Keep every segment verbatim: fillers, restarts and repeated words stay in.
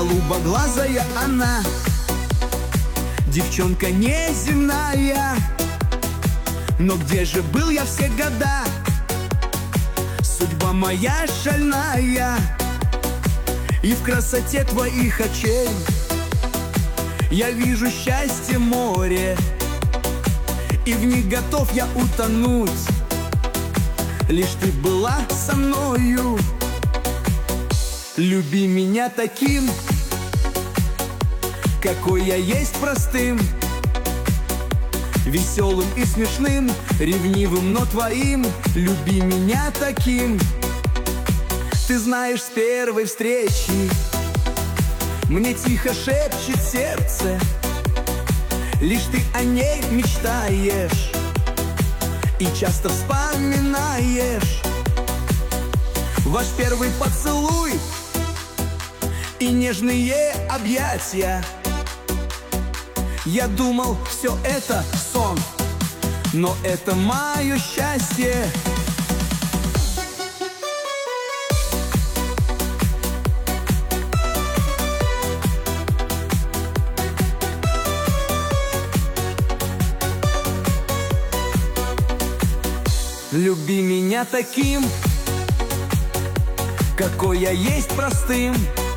Голубоглазая она, девчонка неземная. Но где же был я все года? Судьба моя шальная. И в красоте твоих очей я вижу счастье море, и в них готов я утонуть. Лишь ты была со мною. Люби меня таким, какой я есть, простым, веселым и смешным, ревнивым, но твоим. Люби меня таким. Ты знаешь, с первой встречи мне тихо шепчет сердце, лишь ты о ней мечтаешь и часто вспоминаешь ваш первый поцелуй и нежные объятия. Я думал, все это сон, но это мое счастье. Люби меня таким, какой я есть, простым.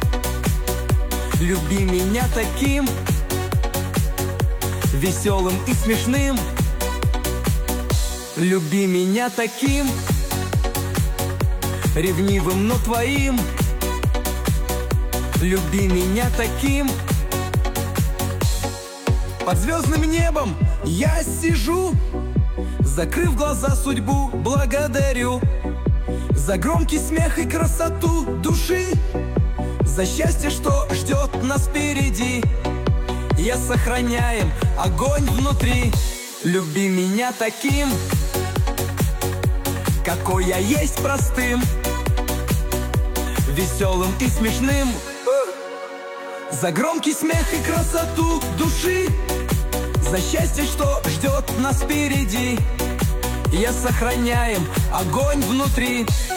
Люби меня таким, веселым и смешным. Люби меня таким, ревнивым, но твоим. Люби меня таким. Под звездным небом я сижу, закрыв глаза, судьбу благодарю за громкий смех и красоту души, за счастье, что ждет нас впереди. Я сохраняем огонь внутри. Люби меня таким, какой я есть, простым, веселым и смешным, за громкий смех и красоту души, за счастье, что ждет нас впереди. Я сохраняем огонь внутри.